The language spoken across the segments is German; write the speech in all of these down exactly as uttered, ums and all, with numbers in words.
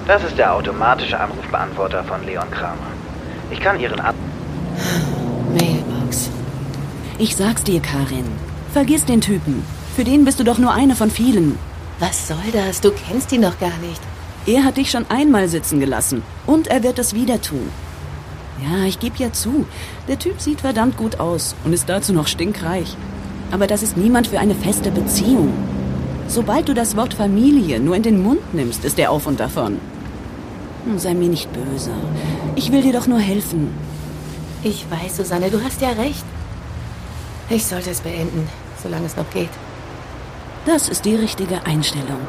Das ist der automatische Anrufbeantworter von Leon Kramer. Ich kann Ihren Ab... Mailbox. Ich sag's dir, Karin. Vergiss den Typen. Für den bist du doch nur eine von vielen. Was soll das? Du kennst ihn noch gar nicht. Er hat dich schon einmal sitzen gelassen. Und er wird es wieder tun. Ja, ich geb ja zu. Der Typ sieht verdammt gut aus und ist dazu noch stinkreich. Aber das ist niemand für eine feste Beziehung. Sobald du das Wort Familie nur in den Mund nimmst, ist er auf und davon. Sei mir nicht böse. Ich will dir doch nur helfen. Ich weiß, Susanne, du hast ja recht. Ich sollte es beenden, solange es noch geht. Das ist die richtige Einstellung.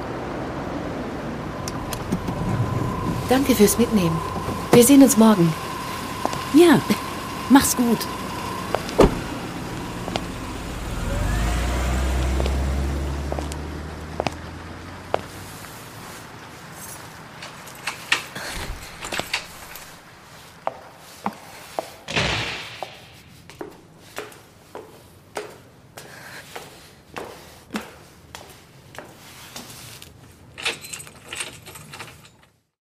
Danke fürs Mitnehmen. Wir sehen uns morgen. Ja, mach's gut.